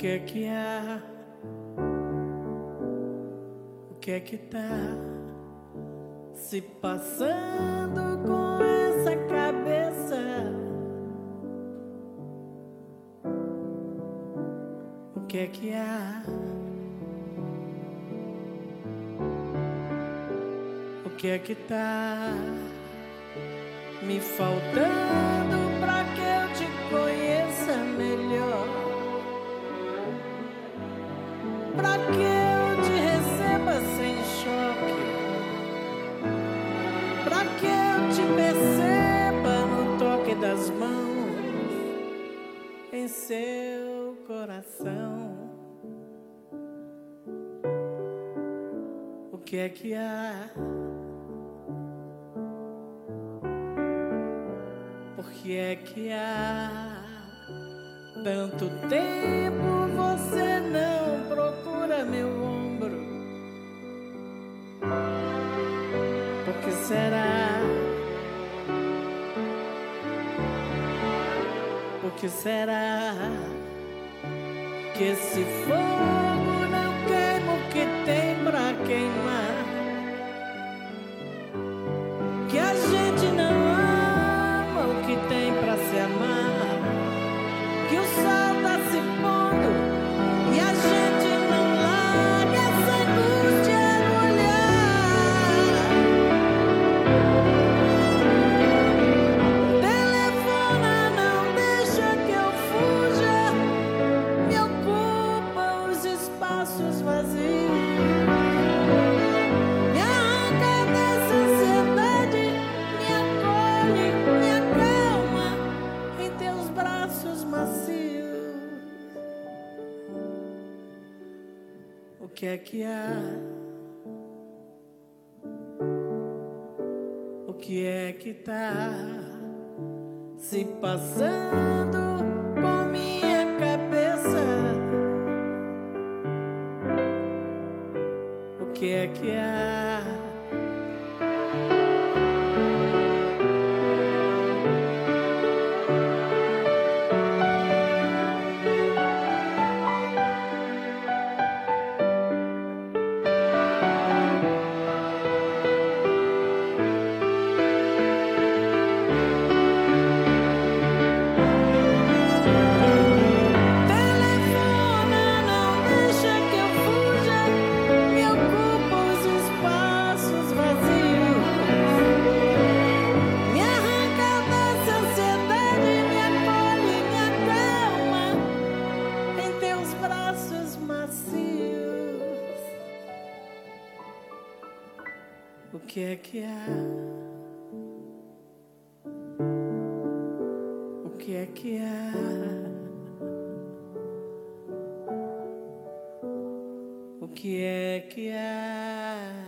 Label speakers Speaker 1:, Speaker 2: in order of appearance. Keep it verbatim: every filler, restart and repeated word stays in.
Speaker 1: que é que há? O que é que tá se passando com essa cabeça? O que é que há? O que é que tá me faltando pra que eu te conheça melhor? Pra que eu te receba sem choque? Pra que eu te perceba no toque das mãos em seu coração? O que é que há? Por que é que há tanto tempo você não procura meu ombro? Por que será? Por que será que esse fogo não queima o que tem pra queimar? Que a gente não ama o que tem pra se amar? Que o sol tá se pondo e a gente não larga essa angústia no olhar. Telefona, não deixa que eu fuja, me ocupa os espaços vazios, me arranca dessa ansiedade, me acolhe, me acalma em teus braços macios. O que é que há? O que é que tá se passando com minha cabeça? O que é que há? Telefona, não deixa que eu fuja, me ocupa os espaços vazios, me arranca dessa ansiedade, me acolhe, me acalma em teus braços macios. O que é que há? O que é que há? O que é que há?